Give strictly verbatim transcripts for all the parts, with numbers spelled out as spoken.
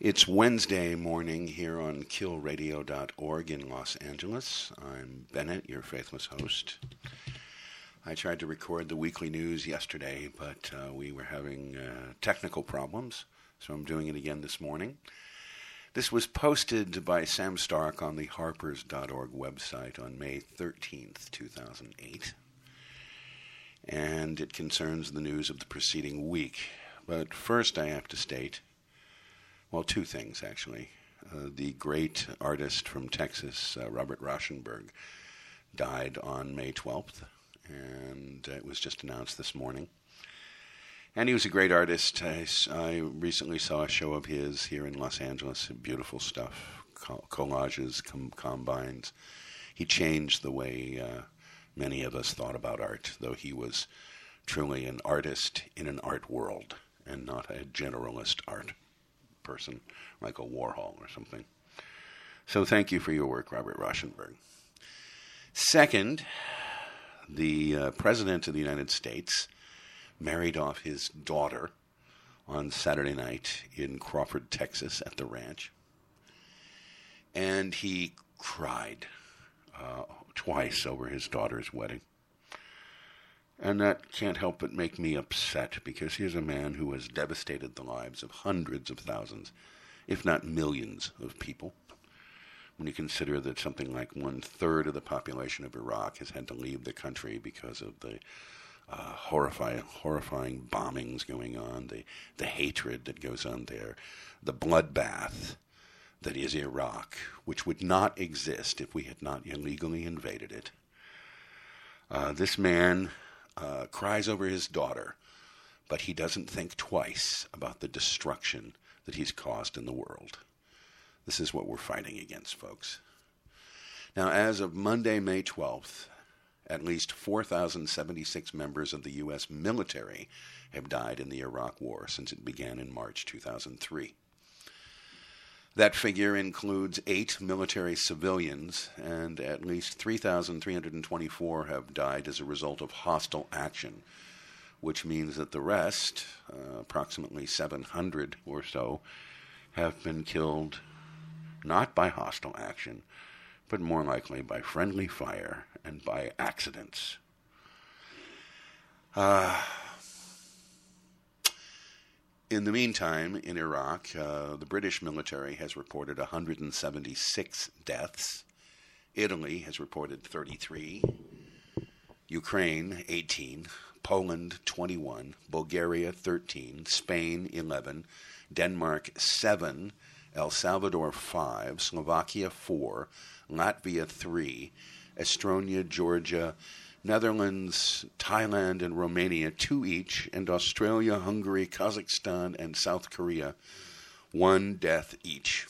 It's Wednesday morning here on kill radio dot org in Los Angeles. I'm Bennett, your faithless host. I tried to record the weekly news yesterday, but uh, we were having uh, technical problems, so I'm doing it again this morning. This was posted by Sam Stark on the harpers dot org website on May thirteenth, two thousand eight, and it concerns the news of the preceding week. But first I have to state, well, two things, actually. Uh, the great artist from Texas, uh, Robert Rauschenberg, died on May twelfth, and it was just announced this morning. And he was a great artist. I, I recently saw a show of his here in Los Angeles. Beautiful stuff, collages, com- combines. He changed the way uh, many of us thought about art, though he was truly an artist in an art world and not a generalist art person like a Warhol or something. So thank you for your work, Robert Rauschenberg. Second, the uh, President of the United States married off his daughter on Saturday night in Crawford, Texas at the ranch. And he cried uh, twice over his daughter's wedding. And that can't help but make me upset, because here's a man who has devastated the lives of hundreds of thousands, if not millions, of people. When you consider that something like one-third of the population of Iraq has had to leave the country because of the uh, horrifying, horrifying bombings going on, the, the hatred that goes on there, the bloodbath that is Iraq, which would not exist if we had not illegally invaded it. Uh, this man Uh, cries over his daughter, but he doesn't think twice about the destruction that he's caused in the world. This is what we're fighting against, folks. Now, as of Monday, May twelfth, at least four thousand seventy-six members of the U S military have died in the Iraq War since it began in March two thousand three. That figure includes eight military civilians, and at least three thousand three hundred twenty-four have died as a result of hostile action, which means that the rest, uh, approximately seven hundred or so, have been killed not by hostile action, but more likely by friendly fire and by accidents. Uh... In the meantime, in Iraq, uh, the British military has reported one hundred seventy-six deaths. Italy has reported thirty-three. Ukraine, eighteen. Poland, twenty-one. Bulgaria, thirteen. Spain, eleven. Denmark, seven. El Salvador, five. Slovakia, four. Latvia, three. Estonia, Georgia, Netherlands, Thailand, and Romania, two each, and Australia, Hungary, Kazakhstan, and South Korea, one death each.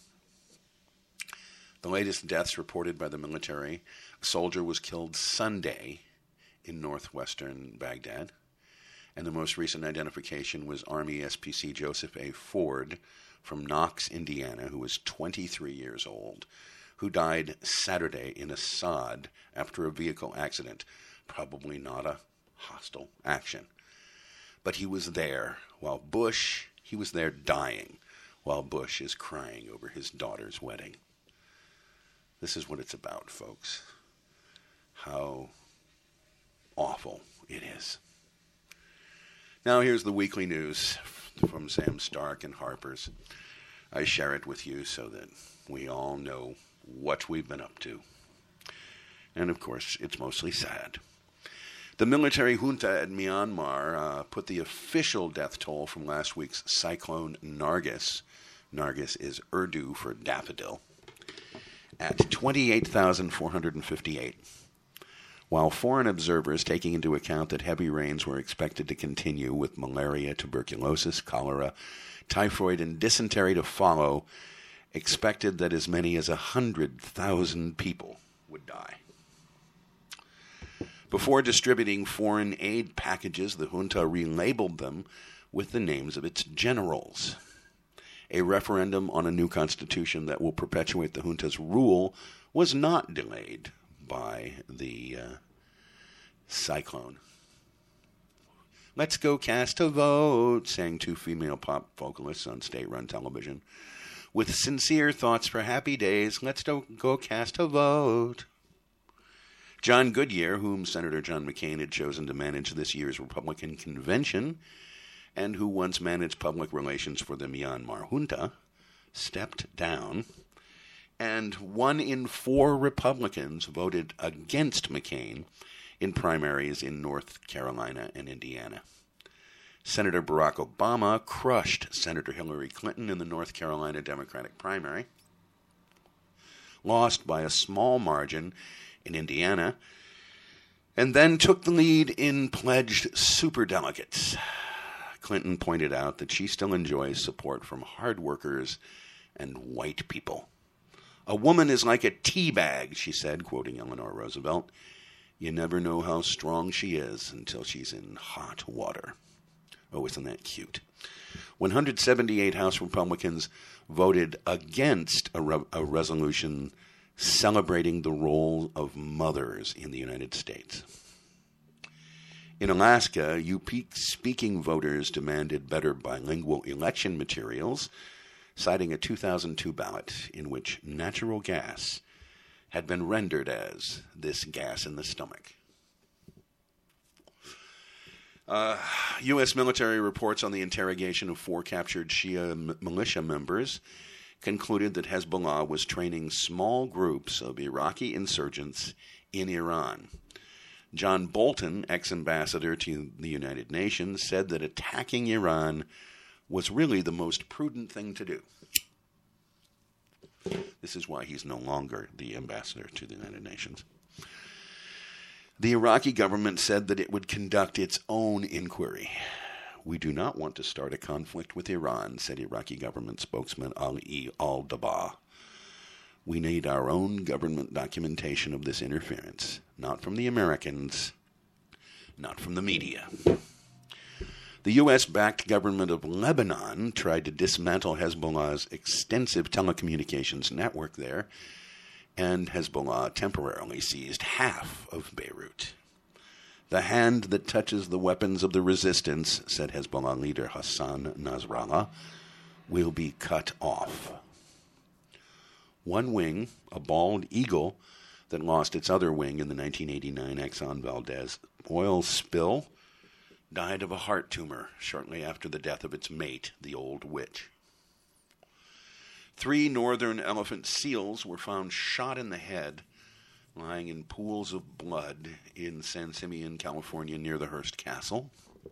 The latest deaths reported by the military: a soldier was killed Sunday in northwestern Baghdad, and the most recent identification was Army S P C Joseph A. Ford from Knox, Indiana, who was twenty-three years old, who died Saturday in Assad after a vehicle accident. Probably not a hostile action. But he was there while Bush, he was there dying while Bush is crying over his daughter's wedding. This is what it's about, folks. How awful it is. Now here's the weekly news from Sam Stark and Harper's. I share it with you so that we all know what we've been up to. And, of course, it's mostly sad. The military junta at Myanmar uh, put the official death toll from last week's cyclone Nargis, Nargis is Urdu for daffodil, at twenty-eight thousand four hundred fifty-eight. While foreign observers, taking into account that heavy rains were expected to continue with malaria, tuberculosis, cholera, typhoid, and dysentery to follow, expected that as many as one hundred thousand people would die. Before distributing foreign aid packages, the junta relabeled them with the names of its generals. A referendum on a new constitution that will perpetuate the junta's rule was not delayed by the uh, cyclone. Let's go cast a vote, sang two female pop vocalists on state-run television. With sincere thoughts for happy days, let's do- go cast a vote. John Goodyear, whom Senator John McCain had chosen to manage this year's Republican convention, and who once managed public relations for the Myanmar junta, stepped down, and one in four Republicans voted against McCain in primaries in North Carolina and Indiana. Senator Barack Obama crushed Senator Hillary Clinton in the North Carolina Democratic primary, lost by a small margin in Indiana, and then took the lead in pledged superdelegates. Clinton pointed out that she still enjoys support from hard workers and white people. A woman is like a tea bag, she said, quoting Eleanor Roosevelt. You never know how strong she is until she's in hot water. Oh, isn't that cute? one hundred seventy-eight House Republicans voted against a, re- a resolution celebrating the role of mothers in the United States. In Alaska, Yupik-speaking voters demanded better bilingual election materials, citing a two thousand two ballot in which natural gas had been rendered as this gas in the stomach. Uh, U S military reports on the interrogation of four captured Shia m- militia members concluded that Hezbollah was training small groups of Iraqi insurgents in Iran. John Bolton, ex-ambassador to the United Nations, said that attacking Iran was really the most prudent thing to do. This is why he's no longer the ambassador to the United Nations. The Iraqi government said that it would conduct its own inquiry. We do not want to start a conflict with Iran, said Iraqi government spokesman Ali al-Dabah. We need our own government documentation of this interference, not from the Americans, not from the media. The U S-backed government of Lebanon tried to dismantle Hezbollah's extensive telecommunications network there, and Hezbollah temporarily seized half of Beirut. The hand that touches the weapons of the resistance, said Hezbollah leader Hassan Nasrallah, will be cut off. One wing, a bald eagle that lost its other wing in the nineteen eighty-nine Exxon Valdez oil spill, died of a heart tumor shortly after the death of its mate, the old witch. Three northern elephant seals were found shot in the head, lying in pools of blood in San Simeon, California, near the Hearst Castle.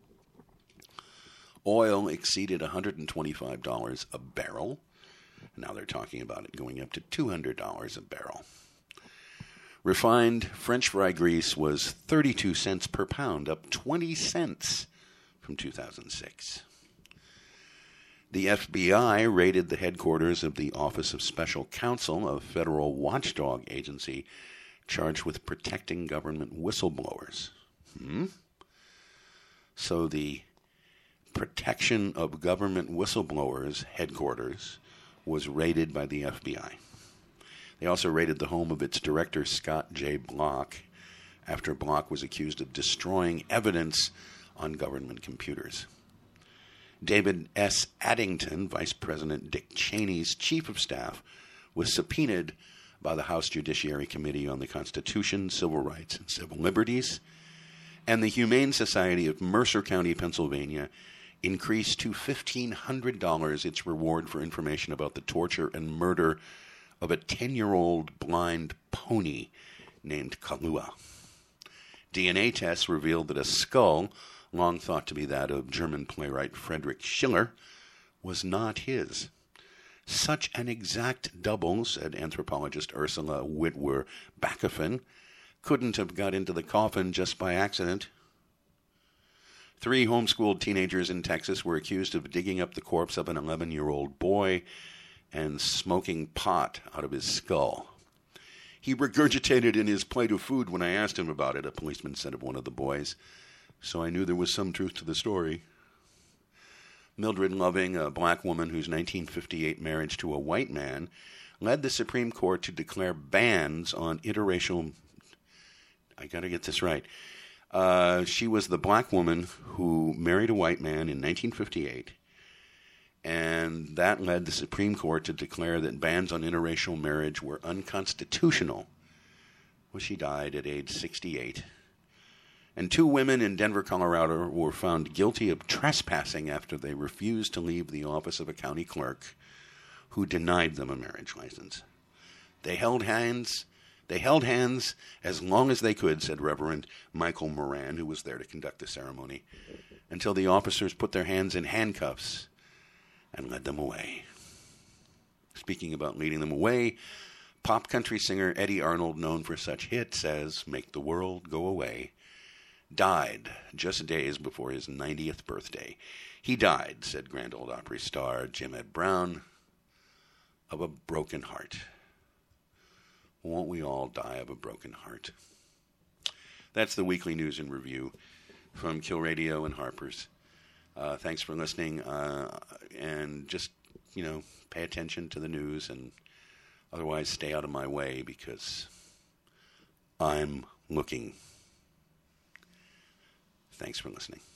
Oil exceeded one hundred twenty-five dollars a barrel. Now they're talking about it going up to two hundred dollars a barrel. Refined French fry grease was thirty-two cents per pound, up twenty cents from two thousand six. The F B I raided the headquarters of the Office of Special Counsel, a federal watchdog agency charged with protecting government whistleblowers. Hmm? So the protection of government whistleblowers headquarters was raided by the F B I. They also raided the home of its director, Scott J. Block, after Block was accused of destroying evidence on government computers. David S. Addington, Vice President Dick Cheney's chief of staff, was subpoenaed by the House Judiciary Committee on the Constitution, Civil Rights, and Civil Liberties, and the Humane Society of Mercer County, Pennsylvania, increased to fifteen hundred dollars its reward for information about the torture and murder of a ten-year-old blind pony named Kalua. D N A tests revealed that a skull, long thought to be that of German playwright Friedrich Schiller, was not his. Such an exact double, said anthropologist Ursula Whitwer-Backofen, couldn't have got into the coffin just by accident. Three homeschooled teenagers in Texas were accused of digging up the corpse of an eleven-year-old boy and smoking pot out of his skull. He regurgitated in his plate of food when I asked him about it, a policeman said of one of the boys, so I knew there was some truth to the story. Mildred Loving, a black woman whose nineteen fifty-eight marriage to a white man led the Supreme Court to declare bans on interracial, I gotta get this right, Uh, she was the black woman who married a white man in nineteen fifty-eight, and that led the Supreme Court to declare that bans on interracial marriage were unconstitutional. Well, she died at age sixty-eight. And two women in Denver, Colorado were found guilty of trespassing after they refused to leave the office of a county clerk who denied them a marriage license. They held hands. They held hands as long as they could, said Reverend Michael Moran, who was there to conduct the ceremony, until the officers put their hands in handcuffs and led them away. Speaking about leading them away, pop country singer Eddie Arnold, known for such hits as Make the World Go Away, died just days before his ninetieth birthday. He died, said Grand Ole Opry star Jim Ed Brown, of a broken heart. Won't we all die of a broken heart? That's the weekly news and review from Kill Radio and Harper's. Uh, thanks for listening, uh, and just, you know, pay attention to the news, and otherwise stay out of my way because I'm looking. Thanks for listening.